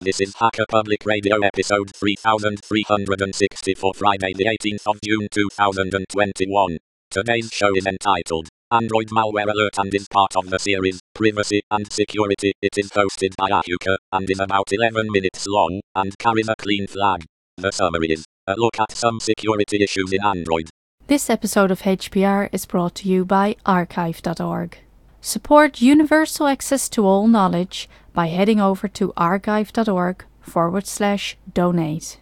This is Hacker Public Radio episode 3360 for Friday the 18th of June 2021. Today's show is entitled Android Malware Alert and is part of the series Privacy and Security. It is hosted by Ahuka and is about 11 minutes long and carries a clean flag. The summary is a look at some security issues in Android. This episode of HPR is brought to you by archive.org. Support universal access to all knowledge by heading over to archive.org/donate.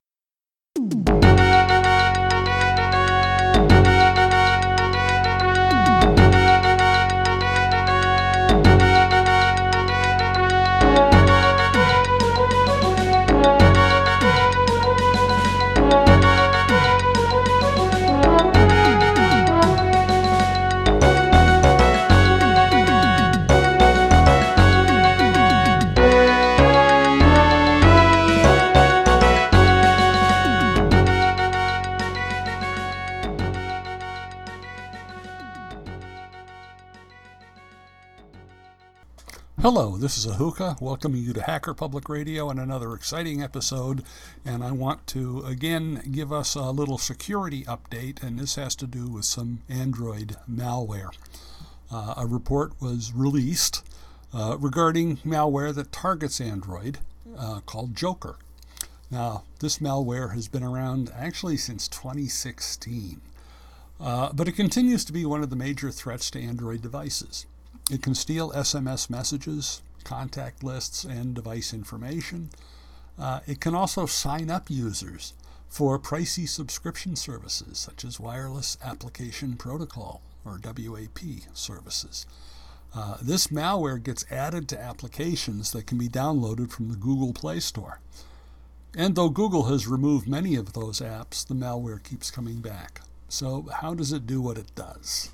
Hello, this is Ahuka, welcoming you to Hacker Public Radio and another exciting episode. And I want to again give us a little security update, and this has to do with some Android malware. A report was released regarding malware that targets Android called Joker. Now, this malware has been around actually since 2016, but it continues to be one of the major threats to Android devices. It can steal SMS messages, contact lists, and device information. It can also sign up users for pricey subscription services such as Wireless Application Protocol or WAP services. This malware gets added to applications that can be downloaded from the Google Play Store. And though Google has removed many of those apps, the malware keeps coming back. So how does it do what it does?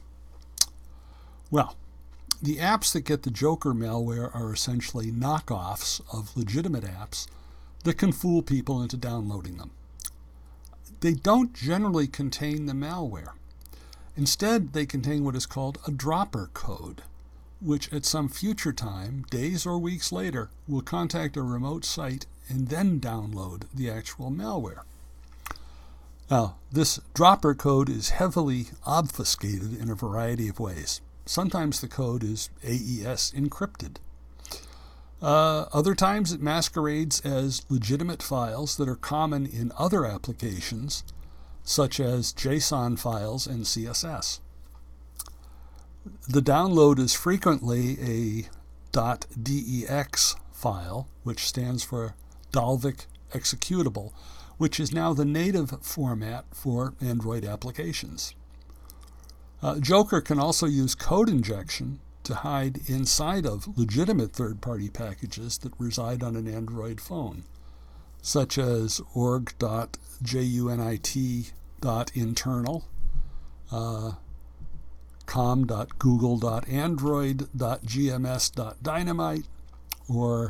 Well, the apps that get the Joker malware are essentially knockoffs of legitimate apps that can fool people into downloading them. They don't generally contain the malware. Instead, they contain what is called a dropper code, which at some future time, days or weeks later, will contact a remote site and then download the actual malware. Now, this dropper code is heavily obfuscated in a variety of ways. Sometimes the code is AES encrypted. Other times it masquerades as legitimate files that are common in other applications, such as JSON files and CSS. The download is frequently a .dex file, which stands for Dalvik Executable, which is now the native format for Android applications. Joker can also use code injection to hide inside of legitimate third-party packages that reside on an Android phone, such as org.junit.internal, com.google.android.gms.dynamite, or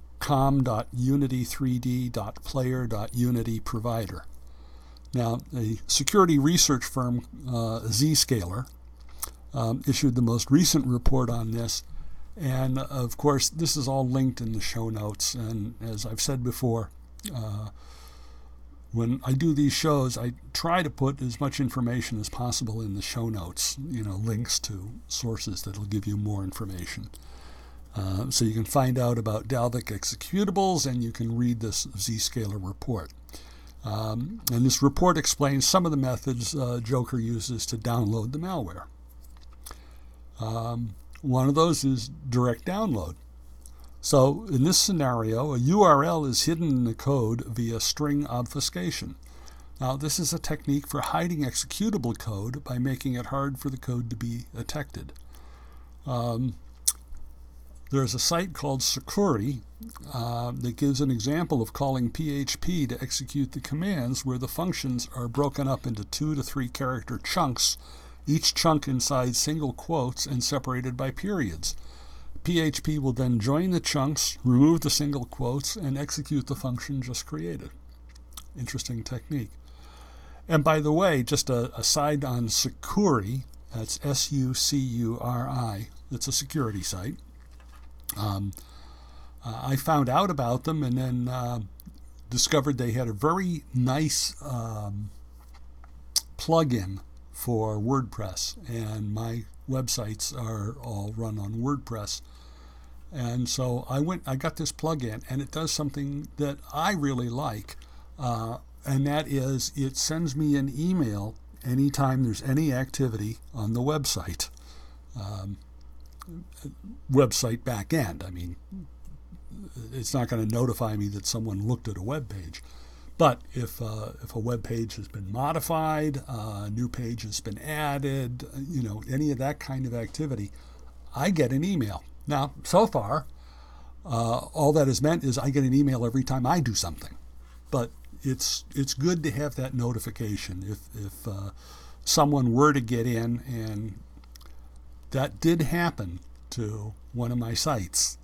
com.unity3d.player.unityprovider. Now, a security research firm, Zscaler, issued the most recent report on this. And, of course, this is all linked in the show notes. And as I've said before, when I do these shows, I try to put as much information as possible in the show notes, links to sources that will give you more information. So you can find out about Dalvik executables, and you can read this Zscaler report. And this report explains some of the methods Joker uses to download the malware. One of those is direct download. So in this scenario, a URL is hidden in the code via string obfuscation. Now, this is a technique for hiding executable code by making it hard for the code to be detected. There's a site called Sucuri that gives an example of calling PHP to execute the commands where the functions are broken up into 2 to 3 character chunks, each chunk inside single quotes and separated by periods. PHP will then join the chunks, remove the single quotes, and execute the function just created. Interesting technique. And by the way, just a side on Sucuri, that's Sucuri, it's a security site. I found out about them and then discovered they had a very nice plug-in for WordPress, and my websites are all run on WordPress. And so I got this plug-in, and it does something that I really like, and that is it sends me an email anytime there's any activity on the website. Website back end. I mean, it's not going to notify me that someone looked at a web page. But if a web page has been modified, a new page has been added, any of that kind of activity, I get an email. Now, so far, all that has meant is I get an email every time I do something. But it's good to have that notification. If someone were to get in, and that did happen to one of my sites,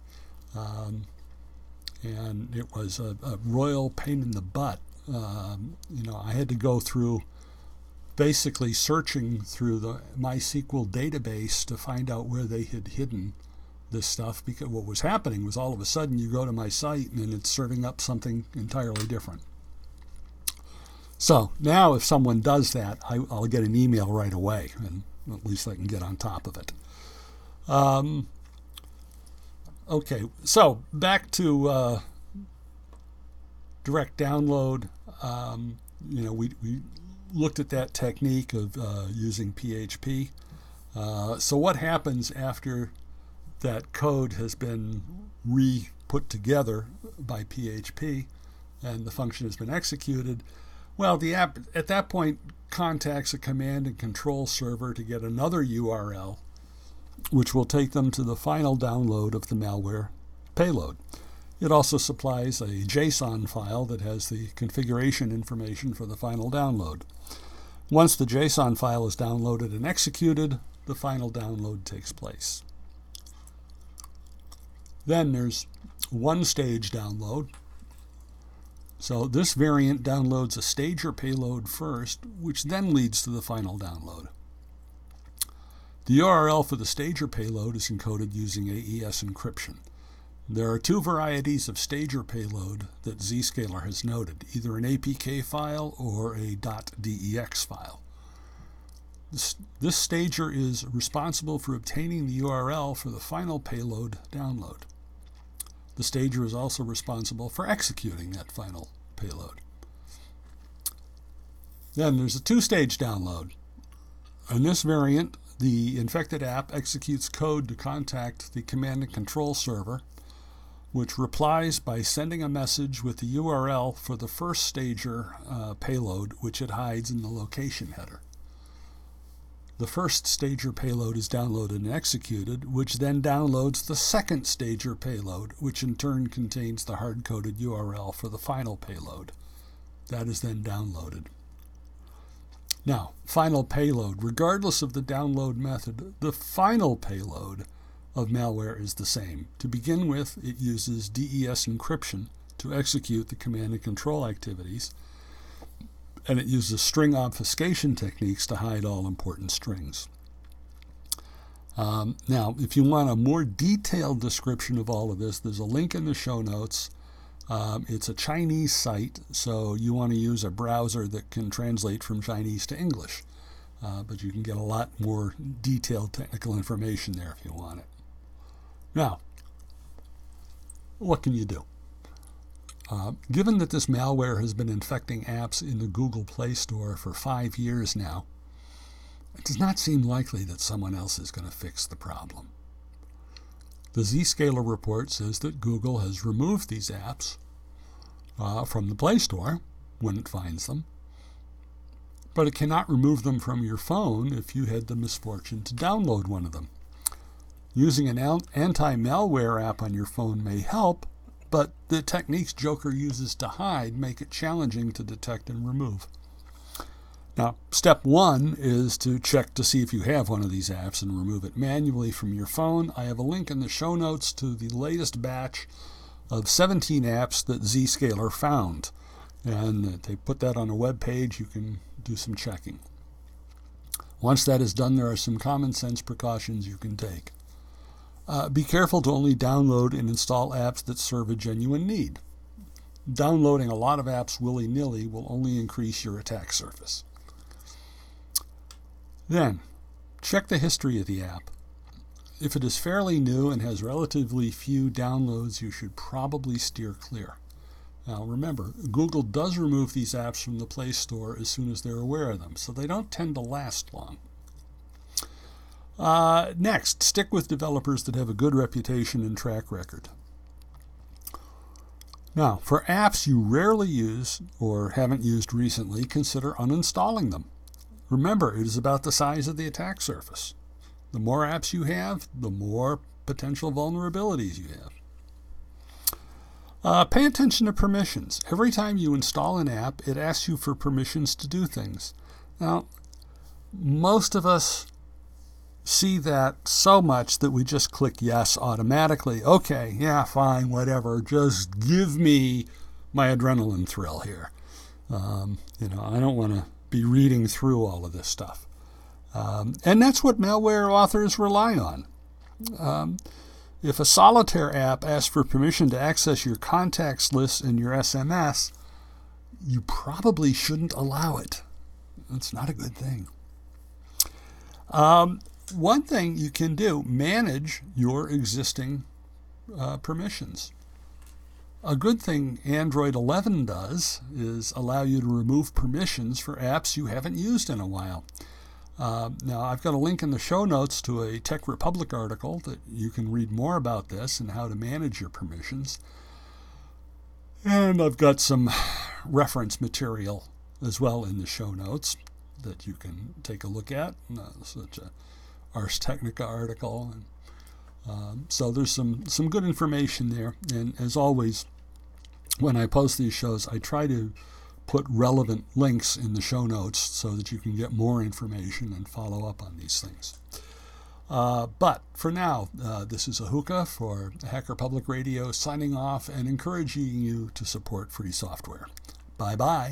and it was a royal pain in the butt. I had to go through basically searching through the MySQL database to find out where they had hidden this stuff, because what was happening was all of a sudden you go to my site and it's serving up something entirely different. So now if someone does that, I'll get an email right away, and at least I can get on top of it. Okay, so back to direct download. We looked at that technique of using PHP. So what happens after that code has been re-put together by PHP and the function has been executed? Well, the app at that point contacts a command and control server to get another URL, which will take them to the final download of the malware payload. It also supplies a JSON file that has the configuration information for the final download. Once the JSON file is downloaded and executed, the final download takes place. Then there's one-stage download. So this variant downloads a stager payload first, which then leads to the final download. The URL for the stager payload is encoded using AES encryption. There are two varieties of stager payload that Zscaler has noted, either an APK file or a .dex file. This stager is responsible for obtaining the URL for the final payload download. The stager is also responsible for executing that final payload. Then there's a two-stage download. In this variant, the infected app executes code to contact the command and control server, which replies by sending a message with the URL for the first stager payload, which it hides in the location header. The first stager payload is downloaded and executed, which then downloads the second stager payload, which in turn contains the hard-coded URL for the final payload. That is then downloaded. Now, final payload. Regardless of the download method, the final payload of malware is the same. To begin with, it uses DES encryption to execute the command and control activities, and it uses string obfuscation techniques to hide all important strings. Now, if you want a more detailed description of all of this, there's a link in the show notes. It's a Chinese site, so you want to use a browser that can translate from Chinese to English. But you can get a lot more detailed technical information there if you want it. Now, what can you do? Given that this malware has been infecting apps in the Google Play Store for 5 years now, it does not seem likely that someone else is going to fix the problem. The Zscaler report says that Google has removed these apps from the Play Store when it finds them, but it cannot remove them from your phone if you had the misfortune to download one of them. Using an anti-malware app on your phone may help, but the techniques Joker uses to hide make it challenging to detect and remove. Now, step one is to check to see if you have one of these apps and remove it manually from your phone. I have a link in the show notes to the latest batch of 17 apps that Zscaler found. And they put that on a web page. You can do some checking. Once that is done, there are some common sense precautions you can take. Be careful to only download and install apps that serve a genuine need. Downloading a lot of apps willy-nilly will only increase your attack surface. Then, check the history of the app. If it is fairly new and has relatively few downloads, you should probably steer clear. Now remember, Google does remove these apps from the Play Store as soon as they're aware of them, so they don't tend to last long. Next, stick with developers that have a good reputation and track record. Now, for apps you rarely use or haven't used recently, consider uninstalling them. Remember, it is about the size of the attack surface. The more apps you have, the more potential vulnerabilities you have. Pay attention to permissions. Every time you install an app, it asks you for permissions to do things. Now, most of us see that so much that we just click yes automatically. Okay, yeah, fine, whatever. Just give me my adrenaline thrill here. I don't want to be reading through all of this stuff. And that's what malware authors rely on. If a solitaire app asks for permission to access your contacts list and your SMS, you probably shouldn't allow it. It's not a good thing. One thing you can do, manage your existing permissions. A good thing Android 11 does is allow you to remove permissions for apps you haven't used in a while. Now, I've got a link in the show notes to a Tech Republic article that you can read more about this and how to manage your permissions. And I've got some reference material as well in the show notes that you can take a look at, such a Ars Technica article. So there's some good information there. And as always, when I post these shows, I try to put relevant links in the show notes so that you can get more information and follow up on these things. But for now, this is Ahuka for Hacker Public Radio signing off and encouraging you to support free software. Bye-bye.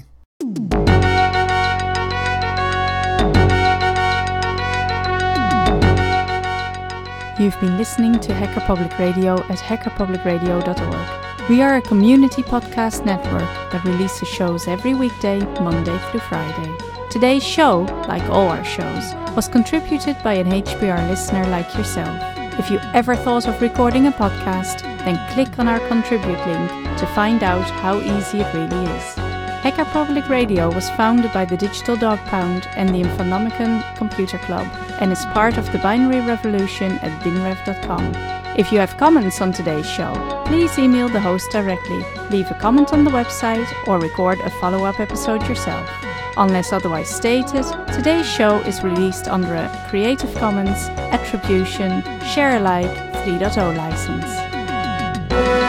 You've been listening to Hacker Public Radio at hackerpublicradio.org. We are a community podcast network that releases shows every weekday, Monday through Friday. Today's show, like all our shows, was contributed by an HPR listener like yourself. If you ever thought of recording a podcast, then click on our contribute link to find out how easy it really is. Hacker Public Radio was founded by the Digital Dog Pound and the Infonomicon Computer Club and is part of the binary revolution at binrev.com. If you have comments on today's show, please email the host directly, leave a comment on the website, or record a follow-up episode yourself. Unless otherwise stated, today's show is released under a Creative Commons Attribution Share Alike 3.0 license.